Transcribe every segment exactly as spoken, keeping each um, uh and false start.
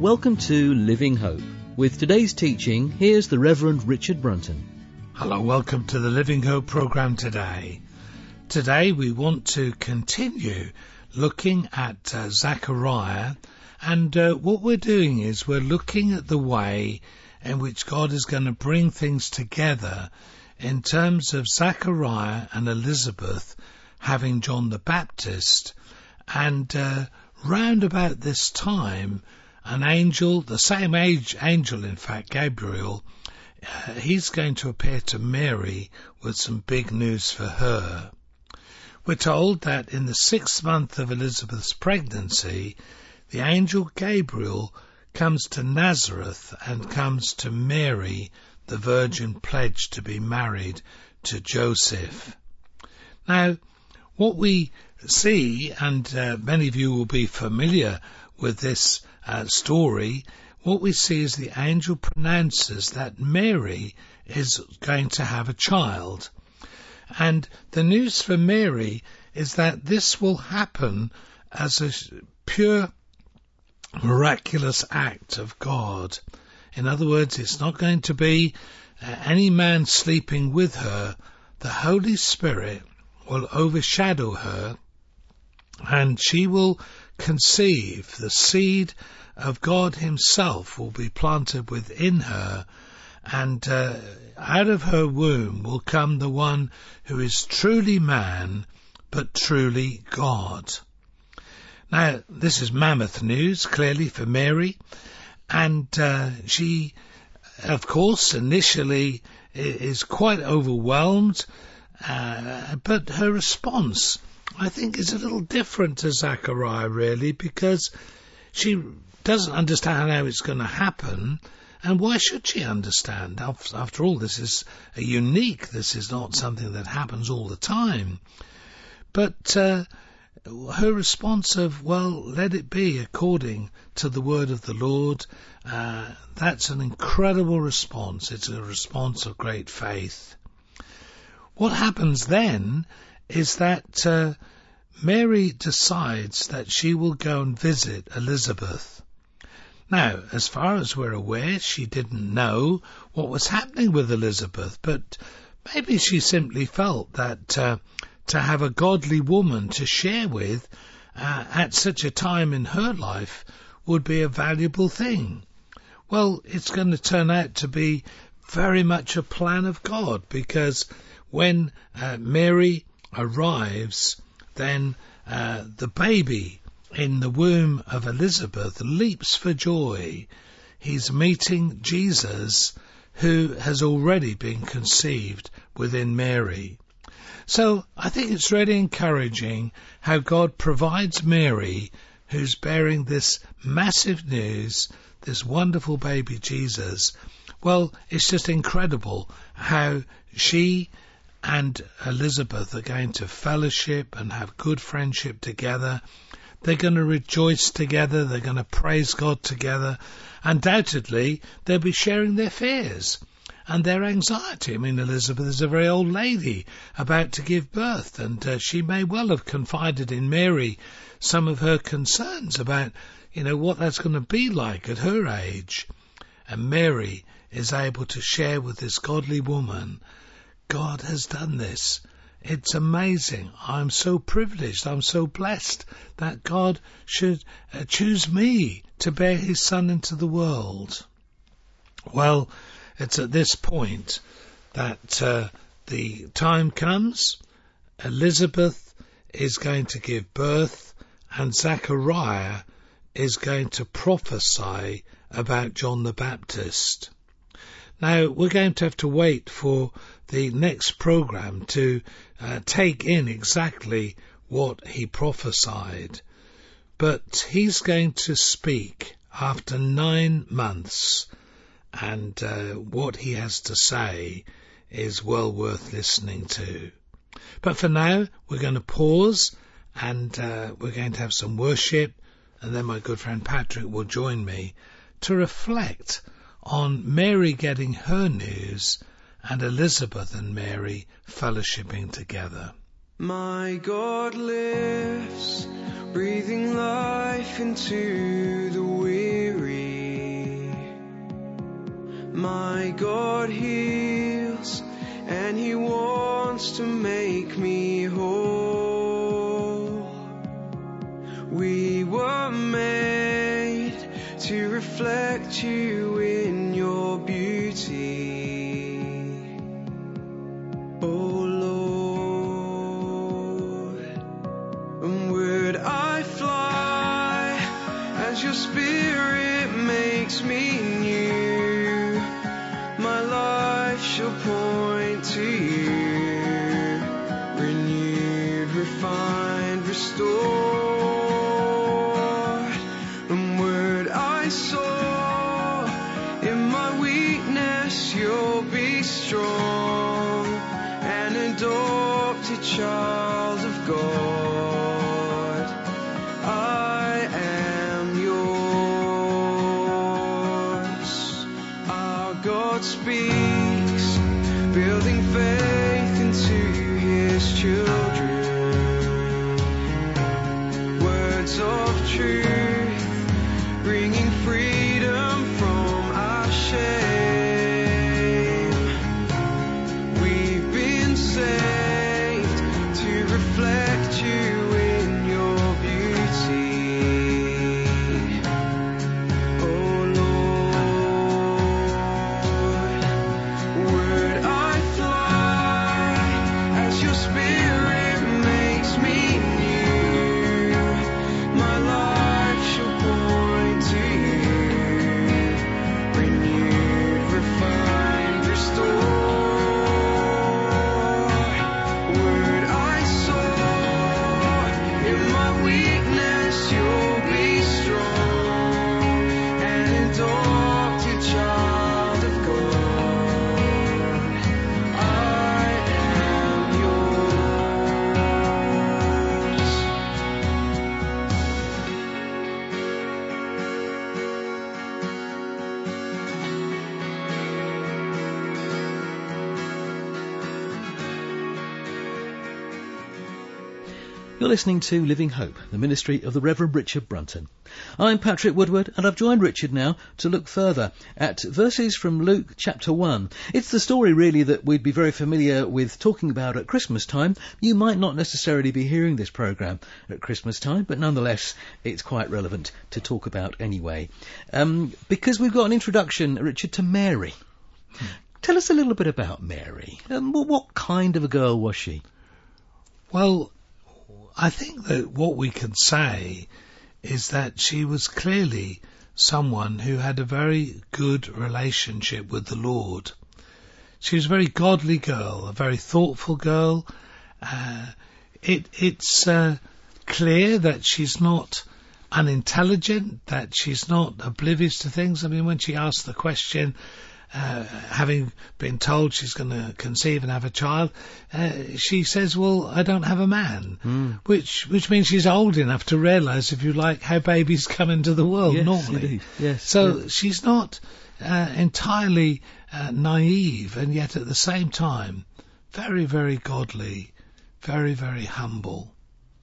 Welcome to Living Hope. With today's teaching, here's the Reverend Richard Brunton. Hello, welcome to the Living Hope programme today. Today we want to continue looking at uh, Zechariah, and uh, what we're doing is we're looking at the way in which God is going to bring things together in terms of Zechariah and Elizabeth having John the Baptist, and uh, round about this time an angel, the same age angel in fact, Gabriel, uh, he's going to appear to Mary with some big news for her. We're told that in the sixth month of Elizabeth's pregnancy, the angel Gabriel comes to Nazareth and comes to Mary, the virgin pledged to be married to Joseph. Now, what we see, and uh, many of you will be familiar with this uh, story, what we see is the angel pronounces that Mary is going to have a child. And the news for Mary is that this will happen as a pure miraculous act of God. In other words, it's not going to be uh, any man sleeping with her. The Holy Spirit will overshadow her, and she will conceive. The seed of God himself will be planted within her, and uh, out of her womb will come the one who is truly man, but truly God. Now, this is mammoth news, clearly, for Mary, and uh, she, of course, initially is quite overwhelmed, uh, but her response, I think, is a little different to Zechariah, really, because she doesn't understand how it's going to happen, and why should she understand? After all, this is a unique, this is not something that happens all the time. But uh, her response of, well, let it be according to the word of the Lord, uh, that's an incredible response. It's a response of great faith. What happens then is that uh, Mary decides that she will go and visit Elizabeth. Now, as far as we're aware, she didn't know what was happening with Elizabeth, but maybe she simply felt that uh, to have a godly woman to share with uh, at such a time in her life would be a valuable thing. Well, it's going to turn out to be very much a plan of God, because when uh, Mary arrives, then uh, the baby in the womb of Elizabeth leaps for joy. He's meeting Jesus, who has already been conceived within Mary. So I think it's really encouraging how God provides Mary, who's bearing this massive news, this wonderful baby Jesus. Well, it's just incredible how she and Elizabeth are going to fellowship and have good friendship together. They're going to rejoice together. They're going to praise God together. Undoubtedly, they'll be sharing their fears and their anxiety. I mean, Elizabeth is a very old lady about to give birth, and uh, she may well have confided in Mary some of her concerns about, you know, what that's going to be like at her age. And Mary is able to share with this godly woman, God has done this. It's amazing. I'm so privileged. I'm so blessed that God should uh, choose me to bear his son into the world. Well, it's at this point that uh, the time comes. Elizabeth is going to give birth, and Zechariah is going to prophesy about John the Baptist. Now, we're going to have to wait for the next program to uh, take in exactly what he prophesied. But he's going to speak after nine months, and uh, what he has to say is well worth listening to. But for now, we're going to pause, and uh, we're going to have some worship, and then my good friend Patrick will join me to reflect on Mary getting her news and Elizabeth and Mary fellowshipping together. My God lives breathing life into the weary. My God heals, and He wants to make me whole. We were made to reflect You in Your beauty. Oh Lord, and would I fly as Your Spirit makes me new? My life shall point to You, renewed, refined, restored. And would I soar in my weakness, You'll be strong, an adopted child of God. I am Yours. Our God speaks, building faith into His children. Words of truth, bringing freedom from our shame. We've been saved to reflect You in Your beauty. Oh Lord, would I fly as Your Spirit makes me new? My life shall point to You, renewed, refined, restored. Would I soar in my weakness, You'll be strong, an adopted child of God. I am Yours. You're listening to Living Hope, the ministry of the Reverend Richard Brunton. I'm Patrick Woodward, and I've joined Richard now to look further at verses from Luke chapter one. It's the story really that we'd be very familiar with talking about at Christmas time. You might not necessarily be hearing this programme at Christmas time, but nonetheless it's quite relevant to talk about anyway. Um, because we've got an introduction, Richard, to Mary. Hmm. Tell us a little bit about Mary. Um, what, what kind of a girl was she? Well, I think that what we can say is that she was clearly someone who had a very good relationship with the Lord. She was a very godly girl, a very thoughtful girl. Uh, it, it's uh, clear that she's not unintelligent, that she's not oblivious to things. I mean, when she asked the question, Uh, having been told she's going to conceive and have a child, uh, she says, well, I don't have a man, mm. which which means she's old enough to realise, if you like, how babies come into the world yes, normally. Indeed. Yes, so yes. she's not uh, entirely uh, naive, and yet at the same time, very, very godly, very, very humble.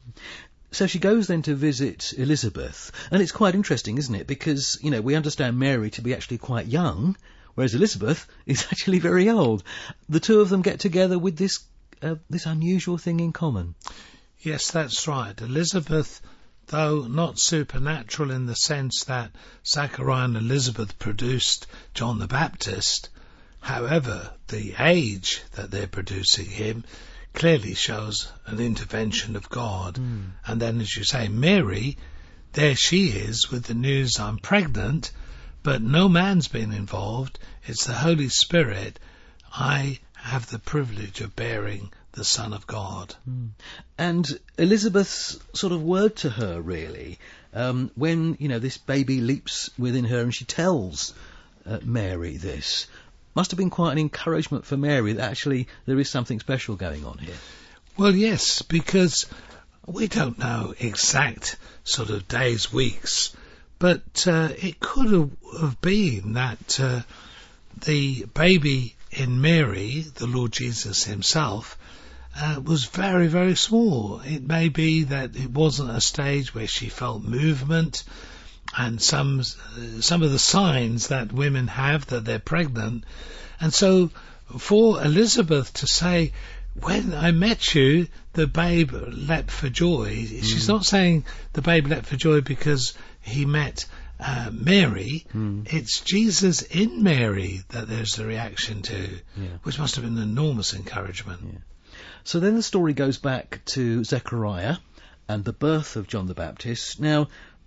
So she goes then to visit Elizabeth, and it's quite interesting, isn't it? Because, you know, we understand Mary to be actually quite young, whereas Elizabeth is actually very old. The two of them get together with this uh, this unusual thing in common. Yes, that's right. Elizabeth, though not supernatural in the sense that Zachariah and Elizabeth produced John the Baptist, however, the age that they're producing him clearly shows an intervention of God. Mm. And then, as you say, Mary, there she is with the news, I'm pregnant, but no man's been involved. It's the Holy Spirit. I have the privilege of bearing the Son of God. Mm. And Elizabeth's sort of word to her, really, um, when, you know, this baby leaps within her and she tells uh, Mary this, must have been quite an encouragement for Mary that actually there is something special going on here. Well, yes, because we don't know exact sort of days, weeks, but uh, it could have, have been that uh, the baby in Mary, the Lord Jesus himself, uh, was very, very small. It may be that it wasn't a stage where she felt movement, and some uh, some of the signs that women have that they're pregnant. And so for Elizabeth to say, when I met you, the babe leapt for joy, mm. she's not saying the babe leapt for joy because he met uh, Mary. Mm. It's Jesus in Mary that there's a reaction to, yeah. which must have been an enormous encouragement. Yeah. So then the story goes back to Zechariah and the birth of John the Baptist. Now,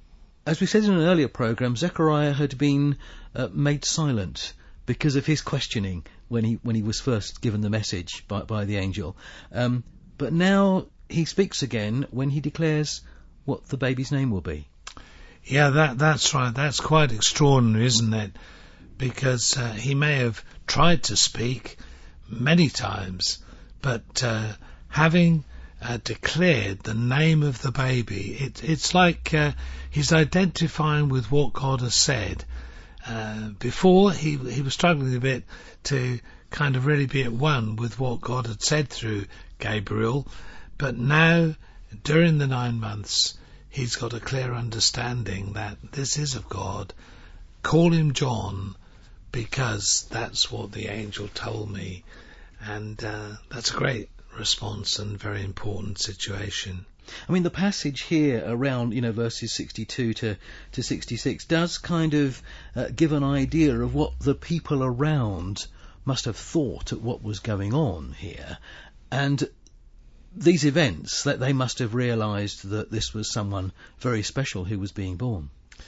as we said in an earlier programme, Zechariah had been uh, made silent because of his questioning when he when he was first given the message by, by the angel. Um, but now he speaks again when he declares what the baby's name will be. Yeah, that that's right. That's quite extraordinary, isn't it? Because uh, he may have tried to speak many times, but uh, having uh, declared the name of the baby, it, it's like uh, he's identifying with what God has said. Uh, before, he he was struggling a bit to kind of really be at one with what God had said through Gabriel, but now, during the nine months, he's got a clear understanding that this is of God. Call him John, because that's what the angel told me. And uh, that's a great response and very important situation. I mean, the passage here around, you know, verses sixty-two to, to sixty-six does kind of uh, give an idea of what the people around must have thought at what was going on here. And these events, that they must have realised that this was someone very special who was being born.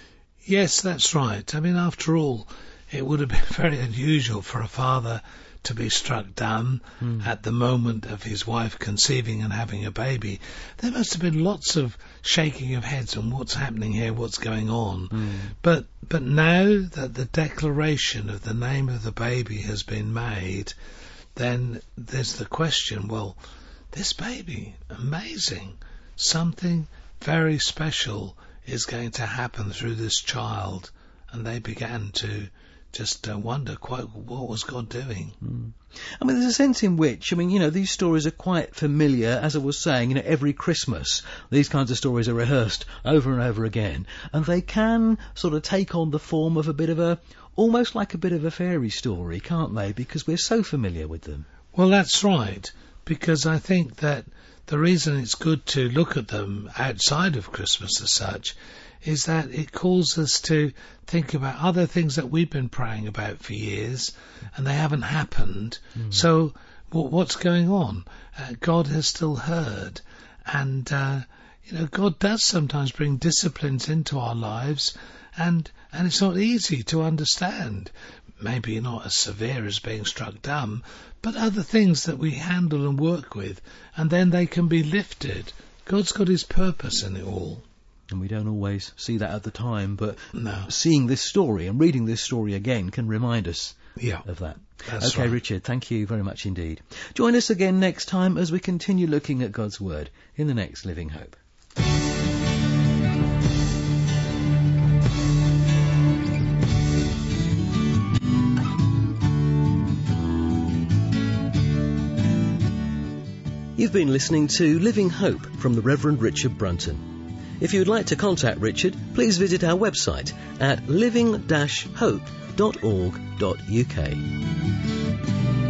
Yes, that's right. I mean, after all, it would have been very unusual for a father to be struck dumb mm. at the moment of his wife conceiving and having a baby. There must have been lots of shaking of heads on what's happening here, what's going on. Mm. But but now that the declaration of the name of the baby has been made, then there's the question, well, this baby, amazing, something very special is going to happen through this child. And they began to just uh, wonder quite what was God doing. Mm. I mean, there's a sense in which, I mean, you know, these stories are quite familiar. As I was saying, you know, every Christmas, these kinds of stories are rehearsed over and over again. And they can sort of take on the form of a bit of a, almost like a bit of a fairy story, can't they? Because we're so familiar with them. Well, that's right. Because I think that the reason it's good to look at them outside of Christmas as such is that it calls us to think about other things that we've been praying about for years and they haven't happened. Mm. So w- what's going on? Uh, God has still heard. And, uh, you know, God does sometimes bring disciplines into our lives and, and it's not easy to understand. Maybe not as severe as being struck dumb, but other things that we handle and work with, and then they can be lifted. God's got his purpose in it all. And we don't always see that at the time, but no. seeing this story and reading this story again can remind us yeah, of that. That's okay, right. Richard, thank you very much indeed. Join us again next time as we continue looking at God's Word in the next Living Hope. You've been listening to Living Hope from the Reverend Richard Brunton. If you'd like to contact Richard, please visit our website at living dash hope dot org dot U K.